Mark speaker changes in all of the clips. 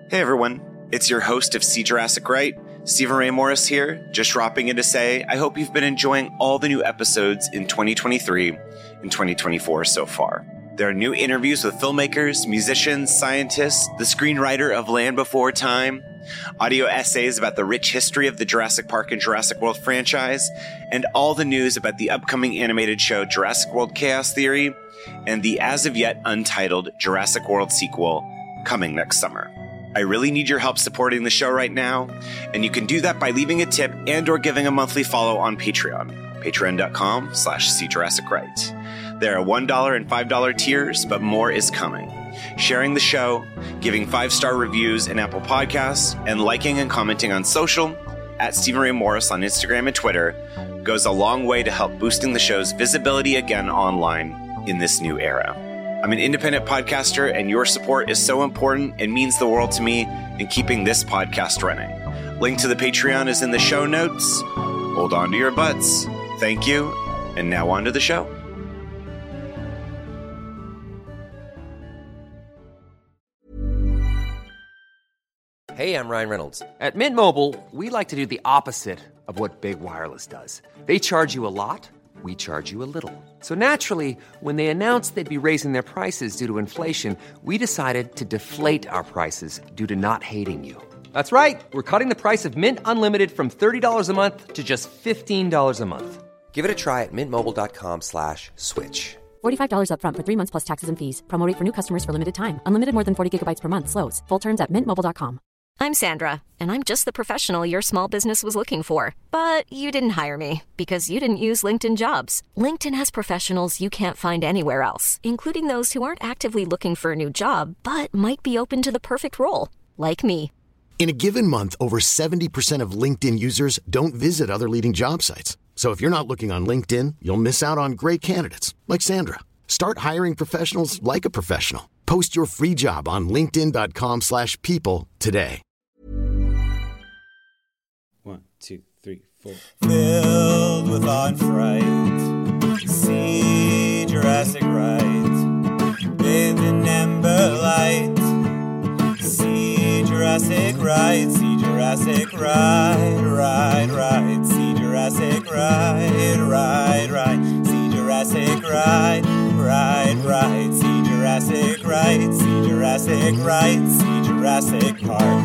Speaker 1: Hey everyone, it's your host of See Jurassic Right, Stephen Ray Morris here, just dropping in to say I hope you've been enjoying all the new episodes in 2023 and 2024 so far. There are new interviews with filmmakers, musicians, scientists, the screenwriter of Land Before Time, audio essays about the rich history of the Jurassic Park and Jurassic World franchise, and all the news about the upcoming animated show Jurassic World Chaos Theory and the as-of-yet untitled Jurassic World sequel coming next summer. I really need your help supporting the show right now, and you can do that by leaving a tip and or giving a monthly follow on Patreon, patreon.com/SeeJurassicRight. There are $1 and $5 tiers, but more is coming. Sharing the show, giving 5-star reviews in Apple Podcasts, and liking and commenting on social, at Stephen Ray Morris on Instagram and Twitter, goes a long way to help boosting the show's visibility again online in this new era. I'm an independent podcaster, and your support is so important and means the world to me in keeping this podcast running. Link to the Patreon is in the show notes. Hold on to your butts. Thank you. And now on to the show.
Speaker 2: Hey, I'm Ryan Reynolds. At Mint Mobile, we like to do the opposite of what Big Wireless does. They charge you a lot. We charge you a little. So naturally, when they announced they'd be raising their prices due to inflation, we decided to deflate our prices due to not hating you. That's right. We're cutting the price of Mint Unlimited from $30 a month to just $15 a month. Give it a try at mintmobile.com/switch.
Speaker 3: $45 up front for 3 months plus taxes and fees. Promo rate for new customers for limited time. Unlimited more than 40 gigabytes per month slows. Full terms at mintmobile.com.
Speaker 4: I'm Sandra, and I'm just the professional your small business was looking for. But you didn't hire me because you didn't use LinkedIn Jobs. LinkedIn has professionals you can't find anywhere else, including those who aren't actively looking for a new job, but might be open to the perfect role, like me.
Speaker 5: In a given month, over 70% of LinkedIn users don't visit other leading job sites. So if you're not looking on LinkedIn, you'll miss out on great candidates like Sandra. Start hiring professionals like a professional. Post your free job on linkedin.com/people today.
Speaker 6: 1, 2, 3, 4.
Speaker 7: Filled with awe and fright, see Jurassic Right. Bathed in amber light, see Jurassic Right. See Jurassic Right, right, right. See Jurassic Right, right, right. See Jurassic Right, right, right. See Jurassic Right. See Jurassic Right. See Jurassic Park.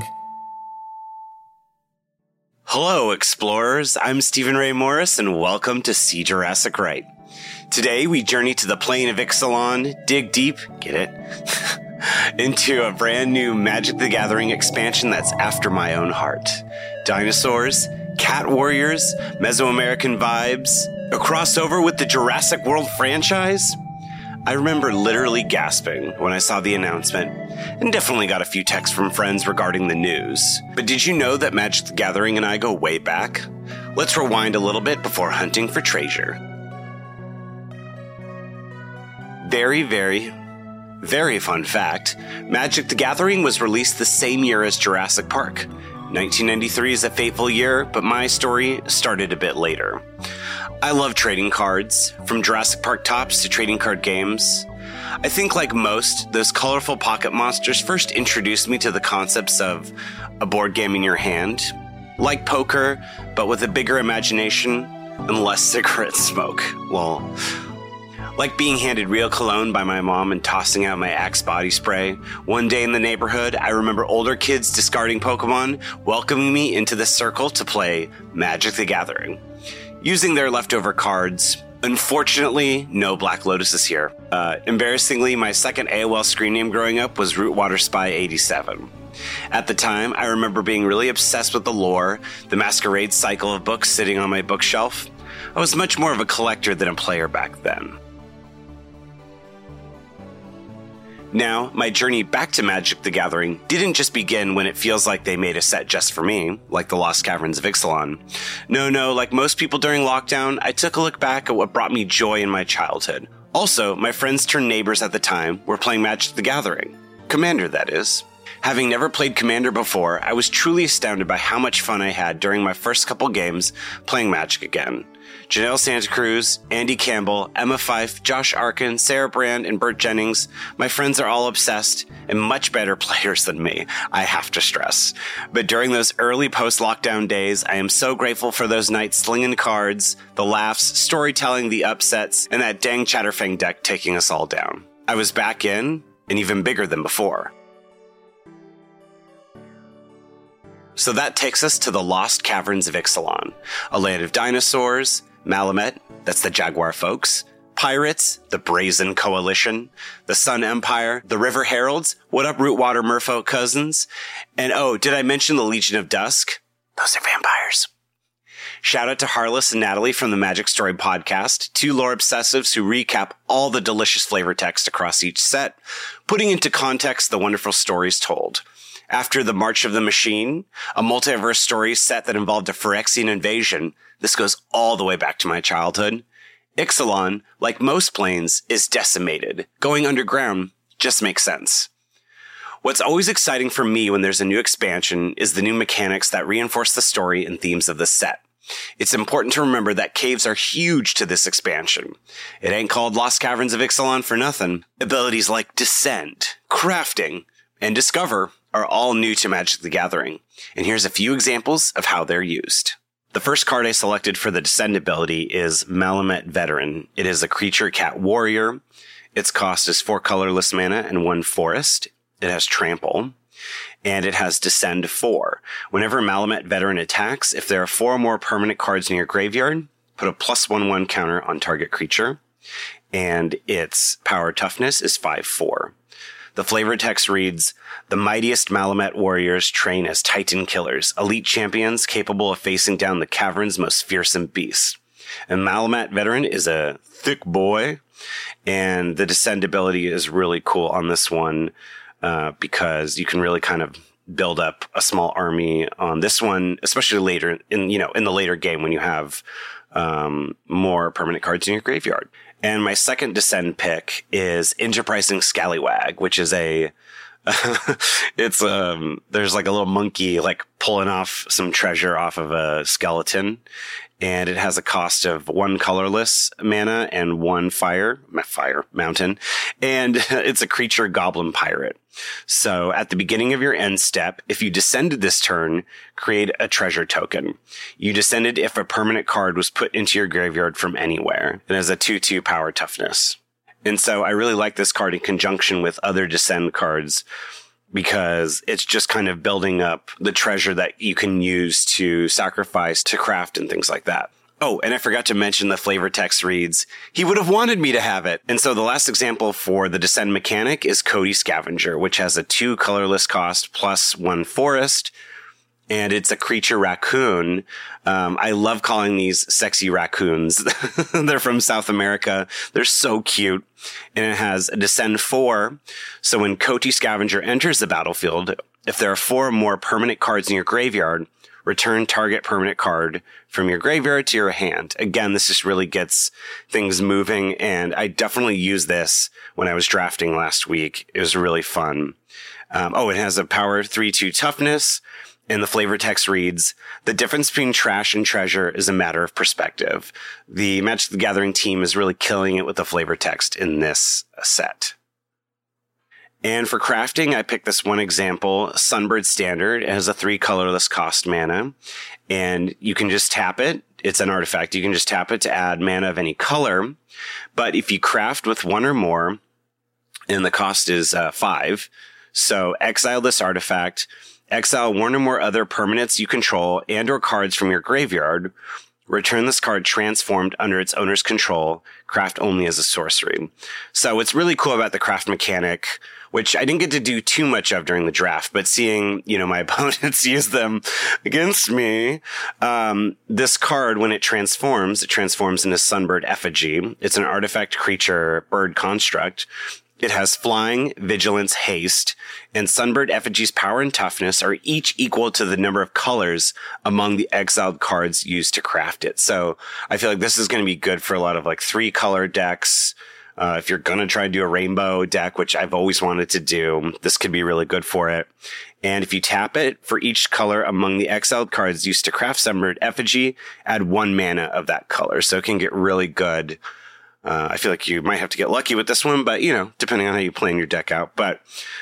Speaker 1: Hello, explorers. I'm Stephen Ray Morris, and welcome to See Jurassic Right. Today, we journey to the plain of Ixalan, dig deep, get it, into a brand new Magic the Gathering expansion that's after my own heart. Dinosaurs, cat warriors, Mesoamerican vibes, a crossover with the Jurassic World franchise. I remember literally gasping when I saw the announcement, and definitely got a few texts from friends regarding the news. But did you know that Magic the Gathering and I go way back? Let's rewind a little bit before hunting for treasure. Very fun fact, Magic the Gathering was released the same year as Jurassic Park. 1993 is a fateful year, but my story started a bit later. I love trading cards, from Jurassic Park tops to trading card games. I think like most, those colorful pocket monsters first introduced me to the concepts of a board game in your hand, like poker, but with a bigger imagination and less cigarette smoke. Lol. Like being handed real cologne by my mom and tossing out my Axe body spray. One day in the neighborhood, I remember older kids discarding Pokemon, welcoming me into the circle to play Magic the Gathering, using their leftover cards. Unfortunately, no Black Lotuses here. Embarrassingly, my second AOL screen name growing up was Rootwater Spy 87. At the time, I remember being really obsessed with the lore, the Masquerade cycle of books sitting on my bookshelf. I was much more of a collector than a player back then. Now, my journey back to Magic the Gathering didn't just begin when it feels like they made a set just for me, like the Lost Caverns of Ixalan. No, like most people during lockdown, I took a look back at what brought me joy in my childhood. Also, my friends turned neighbors at the time were playing Magic the Gathering. Commander, that is. Having never played Commander before, I was truly astounded by how much fun I had during my first couple games playing Magic again. Janelle Santa Cruz, Andy Campbell, Emma Fife, Josh Arkin, Sarah Brand, and Bert Jennings. My friends are all obsessed and much better players than me, I have to stress. But during those early post-lockdown days, I am so grateful for those nights slinging cards, the laughs, storytelling, the upsets, and that dang Chatterfang deck taking us all down. I was back in, and even bigger than before. So that takes us to the Lost Caverns of Ixalan, a land of dinosaurs, Malamet, that's the Jaguar folks, pirates, the Brazen Coalition, the Sun Empire, the River Heralds, what up Rootwater Merfolk cousins, and oh, did I mention the Legion of Dusk? Those are vampires. Shout out to Harless and Natalie from the Magic Story podcast, two lore obsessives who recap all the delicious flavor text across each set, putting into context the wonderful stories told. After the March of the Machine, a multiverse story set that involved a Phyrexian invasion, this goes all the way back to my childhood. Ixalan, like most planes, is decimated. Going underground just makes sense. What's always exciting for me when there's a new expansion is the new mechanics that reinforce the story and themes of the set. It's important to remember that caves are huge to this expansion. It ain't called Lost Caverns of Ixalan for nothing. Abilities like Descend, Crafting, and Discover are all new to Magic the Gathering, and here's a few examples of how they're used. The first card I selected for the Descend ability is Malamet Veteran. It is a creature cat warrior. Its cost is 4 colorless mana and 1 forest. It has Trample. And it has Descend 4. Whenever Malamet Veteran attacks, if there are 4 or more permanent cards in your graveyard, put a +1/1 counter on target creature. And its power toughness is 5/4. The flavor text reads, the mightiest Malamet warriors train as Titan killers, elite champions capable of facing down the cavern's most fearsome beasts. And Malamet Veteran is a thick boy, and the Descend ability is really cool on this one because you can really kind of build up a small army on this one, especially later in the later game when you have more permanent cards in your graveyard. And my second Descend pick is Enterprising Scallywag, which is there's like a little monkey like pulling off some treasure off of a skeleton. And it has a cost of 1 colorless mana and 1 fire mountain. And it's a creature goblin pirate. So at the beginning of your end step, if you descended this turn, create a treasure token. You descended if a permanent card was put into your graveyard from anywhere. It has a 2/2 power toughness. And so I really like this card in conjunction with other Descend cards because it's just kind of building up the treasure that you can use to sacrifice, to craft, and things like that. Oh, and I forgot to mention the flavor text reads, he would have wanted me to have it. And so the last example for the Descend mechanic is Cody Scavenger, which has a 2 colorless cost plus 1 forest. And it's a creature raccoon. I love calling these sexy raccoons. They're from South America. They're so cute. And it has a Descend 4. So when Cody Scavenger enters the battlefield, if there are 4 or more permanent cards in your graveyard, return target permanent card from your graveyard to your hand. Again, this just really gets things moving, and I definitely used this when I was drafting last week. It was really fun. It has a power 3/2 toughness, and the flavor text reads, the difference between trash and treasure is a matter of perspective. The Magic the Gathering team is really killing it with the flavor text in this set. And for crafting, I picked this one example, Sunbird Standard. It has a 3 colorless cost mana, and you can just tap it. It's an artifact. You can just tap it to add mana of any color. But if you craft with 1 or more, and the cost is 5, so exile this artifact, exile 1 or more other permanents you control and or cards from your graveyard, return this card transformed under its owner's control, craft only as a sorcery. So what's really cool about the craft mechanic, which I didn't get to do too much of during the draft, but seeing, my opponents use them against me, this card, when it transforms into Sunbird Effigy. It's an artifact creature bird construct. It has flying, vigilance, haste, and Sunbird Effigy's power and toughness are each equal to the number of colors among the exiled cards used to craft it. So I feel like this is going to be good for a lot of 3-color decks, If you're going to try to do a rainbow deck, which I've always wanted to do, this could be really good for it. And if you tap it, for each color among the exiled cards used to craft Sunbird Effigy, add 1 mana of that color. So it can get really good. I feel like you might have to get lucky with this one, but, depending on how you plan your deck out. But,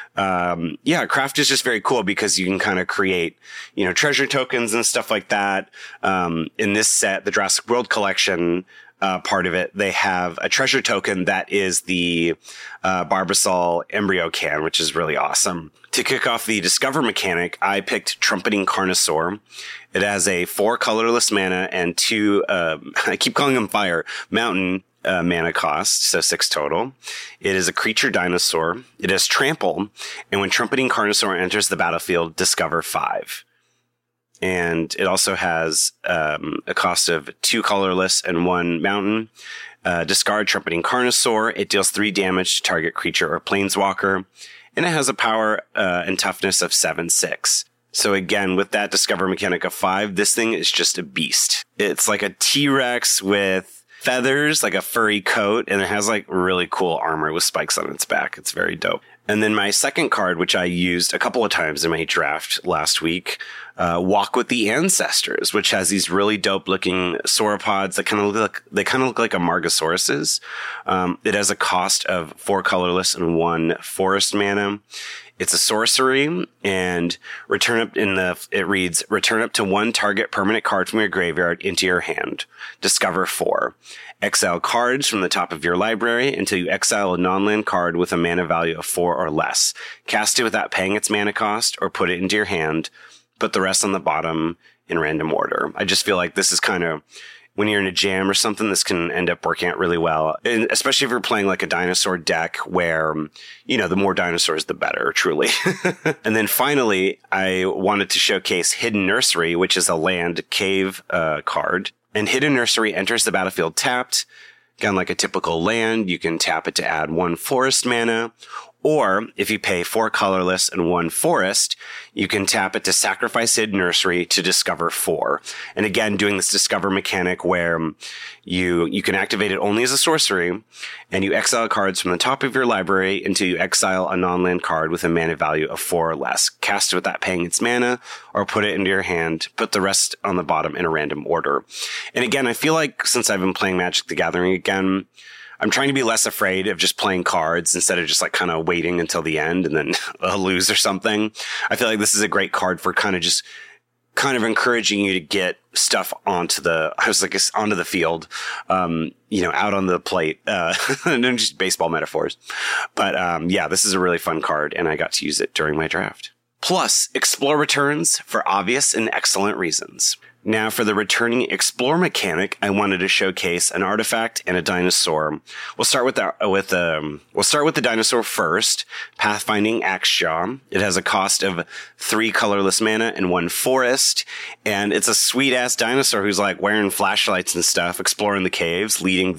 Speaker 1: craft is just very cool because you can kind of create, treasure tokens and stuff like that. In this set, the Jurassic World collection, part of it, they have a treasure token that is the Barbasol Embryo Can, which is really awesome. To kick off the Discover mechanic, I picked Trumpeting Carnosaur. It has a 4 colorless mana and 2, I keep calling them fire, mountain mana cost, so 6 total. It is a creature dinosaur. It has trample, and when Trumpeting Carnosaur enters the battlefield, discover 5. And it also has a cost of 2 colorless and 1 mountain. Discard Trumpeting Carnosaur. It deals 3 damage to target creature or planeswalker. And it has a power and toughness of 7/6. So again, with that Discover mechanic of 5, this thing is just a beast. It's like a T-Rex with feathers, like a furry coat, and it has like really cool armor with spikes on its back. It's very dope. And then my second card, which I used a couple of times in my draft last week, Walk with the Ancestors, which has these really dope looking sauropods that kind of look like Amargosauruses. It has a cost of 4 colorless and 1 forest mana. It's a sorcery, and it reads, return up to 1 target permanent card from your graveyard into your hand. Discover 4. Exile cards from the top of your library until you exile a non-land card with a mana value of 4 or less. Cast it without paying its mana cost, or put it into your hand. Put the rest on the bottom in random order. I just feel like this is kind of, when you're in a jam or something, this can end up working out really well. And especially if you're playing like a dinosaur deck where, the more dinosaurs, the better, truly. And then finally, I wanted to showcase Hidden Nursery, which is a land cave card. And Hidden Nursery enters the battlefield tapped. Again, like a typical land, you can tap it to add 1 forest mana. Or if you pay 4 colorless and 1 forest, you can tap it to sacrifice Hidden Nursery to discover 4. And again, doing this discover mechanic where you can activate it only as a sorcery, and you exile cards from the top of your library until you exile a non-land card with a mana value of 4 or less. Cast it without paying its mana, or put it into your hand. Put the rest on the bottom in a random order. And again, I feel like since I've been playing Magic the Gathering again, I'm trying to be less afraid of just playing cards instead of just like kind of waiting until the end and then lose or something. I feel like this is a great card for kind of encouraging you to get stuff onto the field, out on the plate, and just baseball metaphors. But, this is a really fun card, and I got to use it during my draft. Plus, Explore returns for obvious and excellent reasons. Now, for the returning Explore mechanic, I wanted to showcase an artifact and a dinosaur. We'll start with the dinosaur first. Pathfinding Axejaw. It has a cost of 3 colorless mana and 1 forest, and it's a sweet ass dinosaur who's like wearing flashlights and stuff, exploring the caves, leading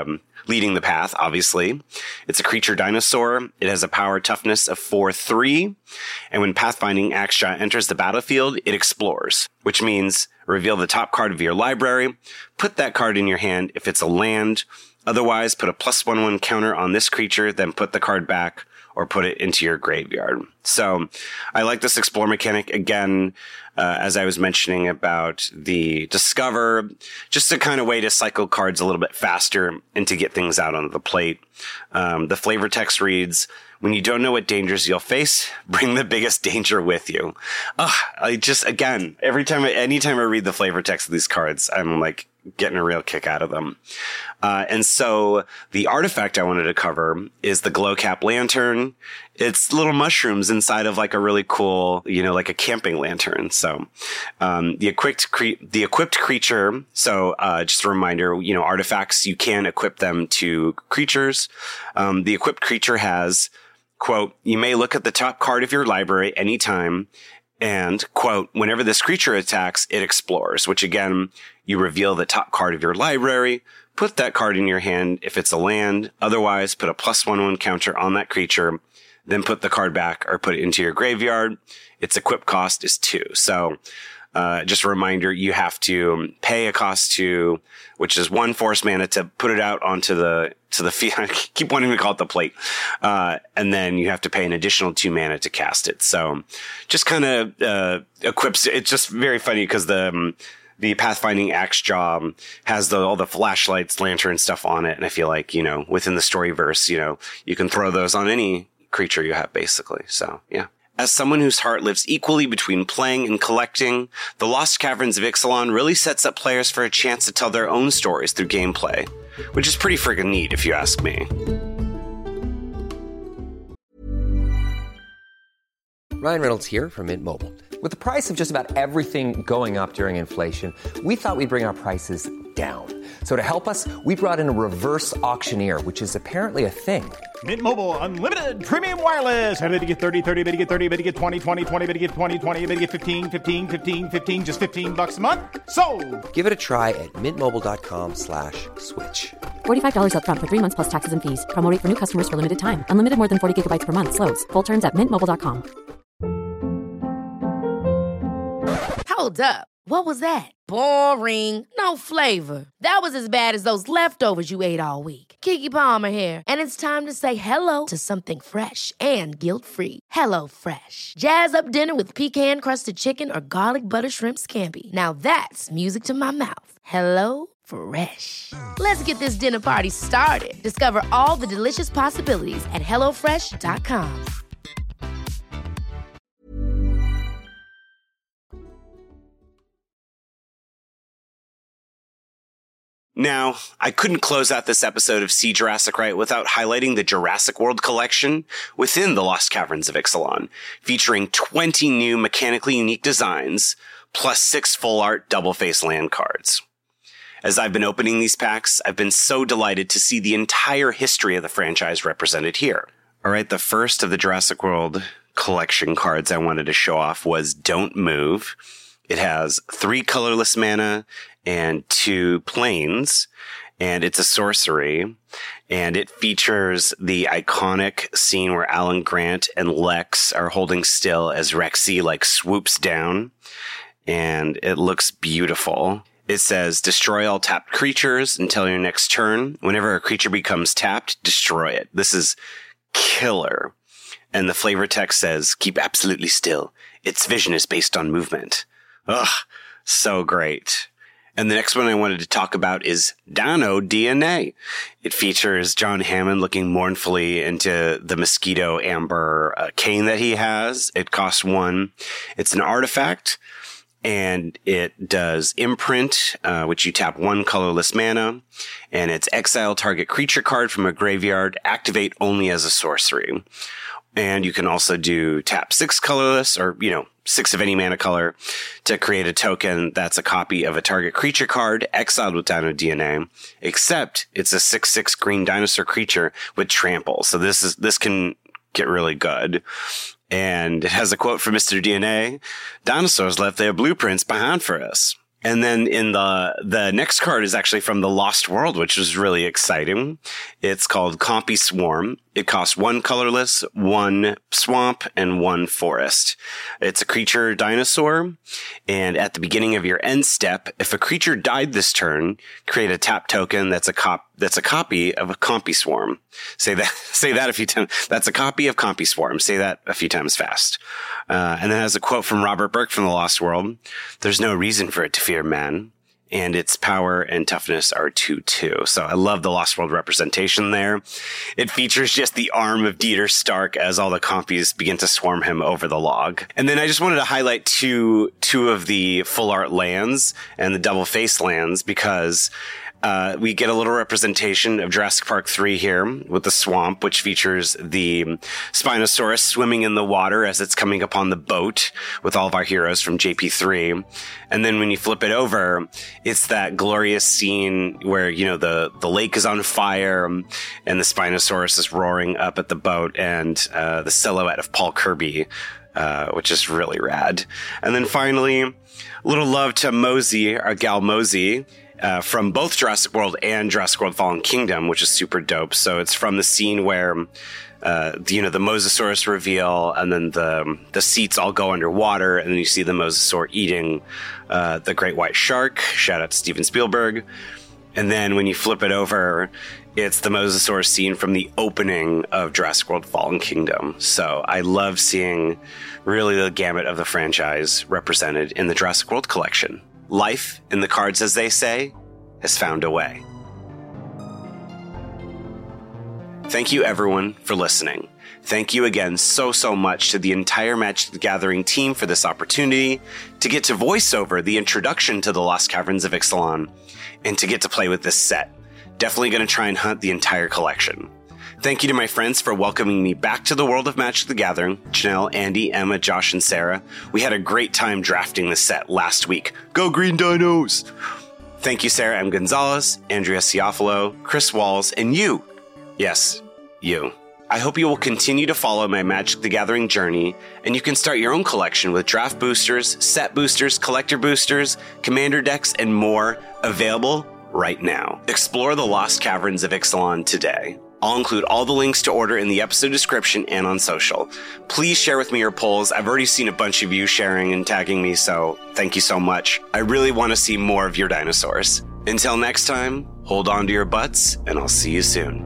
Speaker 1: the path, obviously. It's a creature dinosaur. It has a power toughness of 4/3. And when Pathfinding Axejaw enters the battlefield, it explores, which means reveal the top card of your library, put that card in your hand if it's a land. Otherwise, put a +1/1 counter on this creature, then put the card back or put it into your graveyard. So I like this Explore mechanic. Again, as I was mentioning about the Discover, just a kind of way to cycle cards a little bit faster and to get things out onto the plate. The flavor text reads, when you don't know what dangers you'll face, bring the biggest danger with you. Anytime I read the flavor text of these cards, I'm like getting a real kick out of them. And so the artifact I wanted to cover is the Glowcap Lantern. It's little mushrooms inside of like a really cool, like a camping lantern. So, the equipped creature. So, just a reminder, artifacts, you can equip them to creatures. The equipped creature has, quote, you may look at the top card of your library anytime, and, quote, whenever this creature attacks, it explores, which again, you reveal the top card of your library, put that card in your hand if it's a land, otherwise put a +1/1 counter on that creature, then put the card back or put it into your graveyard. Its equip cost is 2. So, just a reminder, you have to pay a cost to, which is 1 force mana to put it out onto the field. I keep wanting to call it the plate. And then you have to pay an additional 2 mana to cast it. So just kind of, equips, it's just very funny because the Pathfinding Axe Jaw has all the flashlights, lantern stuff on it. And I feel like, within the Storyverse, you can throw those on any creature you have, basically. So, yeah. As someone whose heart lives equally between playing and collecting, The Lost Caverns of Ixalan really sets up players for a chance to tell their own stories through gameplay, which is pretty friggin' neat if you ask me.
Speaker 2: Ryan Reynolds here from Mint Mobile. With the price of just about everything going up during inflation, we thought we'd bring our prices down. So to help us, we brought in a reverse auctioneer, which is apparently a thing.
Speaker 8: Mint Mobile Unlimited Premium Wireless. How to get 30, 30, bit to get 30, bit to get 20, 20, 20, bit to get 20, 20, bit to get 15, 15, 15, 15, just $15 a month? Sold!
Speaker 2: Give it a try at mintmobile.com/switch.
Speaker 3: $45 up front for 3 months plus taxes and fees. Promo rate for new customers for limited time. Unlimited more than 40 gigabytes per month. Slows full terms at mintmobile.com.
Speaker 9: Hold up. What was that? Boring. No flavor. That was as bad as those leftovers you ate all week. Keke Palmer here, and it's time to say hello to something fresh and guilt-free. Hello Fresh. Jazz up dinner with pecan-crusted chicken or garlic butter shrimp scampi. Now that's music to my mouth. Hello Fresh. Let's get this dinner party started. Discover all the delicious possibilities at HelloFresh.com.
Speaker 1: Now, I couldn't close out this episode of See Jurassic Right without highlighting the Jurassic World collection within the Lost Caverns of Ixalan, featuring 20 new mechanically unique designs, plus 6 full art double-face land cards. As I've been opening these packs, I've been so delighted to see the entire history of the franchise represented here. All right, the first of the Jurassic World collection cards I wanted to show off was Don't Move. It has 3 colorless mana and 2 planes, and it's a sorcery, and it features the iconic scene where Alan Grant and Lex are holding still as Rexy swoops down, and it looks beautiful. It says, destroy all tapped creatures until your next turn. Whenever a creature becomes tapped, destroy it. This is killer. And the flavor text says, keep absolutely still. Its vision is based on movement. Ugh, so great. And the next one I wanted to talk about is Dino DNA. It features John Hammond looking mournfully into the mosquito amber cane that he has. It costs 1. It's an artifact, and it does imprint, which you tap 1 colorless mana, and it's exile target creature card from a graveyard, activate only as a sorcery. And you can also do tap 6 colorless, or, 6 of any mana color, to create a token that's a copy of a target creature card exiled with Dino DNA, except it's a 6/6 green dinosaur creature with trample. So this can get really good. And it has a quote from Mr. DNA, dinosaurs left their blueprints behind for us. And then in the next card is actually from The Lost World, which was really exciting. It's called Compy Swarm. It costs 1 colorless, 1 swamp, and 1 forest. It's a creature dinosaur, and at the beginning of your end step, if a creature died this turn, create a tap token that's a copy of a Compy Swarm. Say that a few times. That's a copy of Compy Swarm. Say that a few times fast. And then has a quote from Robert Burke from The Lost World. There's no reason for it to fear man, and its power and toughness are 2/2. So I love the Lost World representation there. It features just the arm of Dieter Stark as all the compies begin to swarm him over the log. And then I just wanted to highlight two of the full art lands and the double face lands, because we get a little representation of Jurassic Park 3 here with the swamp, which features the Spinosaurus swimming in the water as it's coming upon the boat with all of our heroes from JP3. And then when you flip it over, it's that glorious scene where, the lake is on fire and the Spinosaurus is roaring up at the boat, and the silhouette of Paul Kirby, which is really rad. And then finally, a little love to Mosey, our gal Mosey, from both Jurassic World and Jurassic World Fallen Kingdom, which is super dope. So it's from the scene where the Mosasaurus reveal, and then the seats all go underwater, and then you see the Mosasaur eating the great white shark. Shout out to Steven Spielberg. And then when you flip it over, it's the Mosasaur scene from the opening of Jurassic World Fallen Kingdom. So I love seeing really the gamut of the franchise represented in the Jurassic World collection. Life in the cards, as they say, has found a way. Thank you, everyone, for listening. Thank you again so much to the entire Magic the Gathering team for this opportunity to get to voice over the introduction to the Lost Caverns of Ixalan and to get to play with this set. Definitely going to try and hunt the entire collection. Thank you to my friends for welcoming me back to the world of Magic the Gathering. Janelle, Andy, Emma, Josh, and Sarah. We had a great time drafting the set last week. Go Green Dinos! Thank you, Sarah M. Gonzalez, Andrea Ciafalo, Chris Walls, and you. Yes, you. I hope you will continue to follow my Magic the Gathering journey, and you can start your own collection with draft boosters, set boosters, collector boosters, commander decks, and more available right now. Explore the Lost Caverns of Ixalan today. I'll include all the links to order in the episode description and on social. Please share with me your polls. I've already seen a bunch of you sharing and tagging me, so thank you so much. I really want to see more of your dinosaurs. Until next time, hold on to your butts, and I'll see you soon.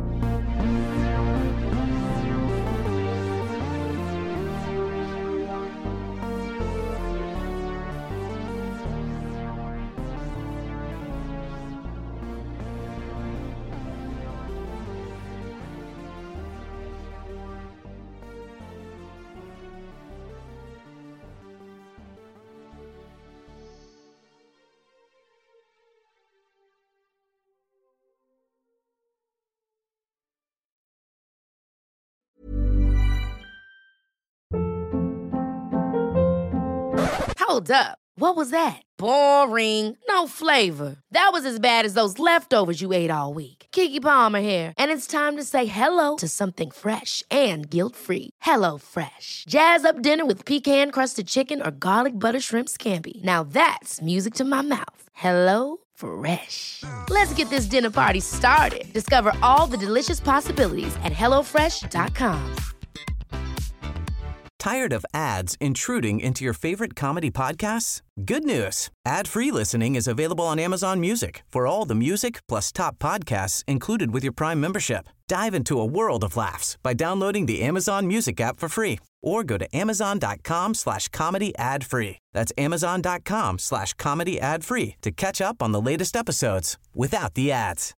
Speaker 9: Hold up. What was that? Boring. No flavor. That was as bad as those leftovers you ate all week. Keke Palmer here, and it's time to say hello to something fresh and guilt-free. HelloFresh. Jazz up dinner with pecan-crusted chicken or garlic butter shrimp scampi. Now that's music to my mouth. HelloFresh. Let's get this dinner party started. Discover all the delicious possibilities at HelloFresh.com.
Speaker 10: Tired of ads intruding into your favorite comedy podcasts? Good news. Ad-free listening is available on Amazon Music for all the music plus top podcasts included with your Prime membership. Dive into a world of laughs by downloading the Amazon Music app for free or go to amazon.com/comedy ad-free. That's amazon.com/comedy ad-free to catch up on the latest episodes without the ads.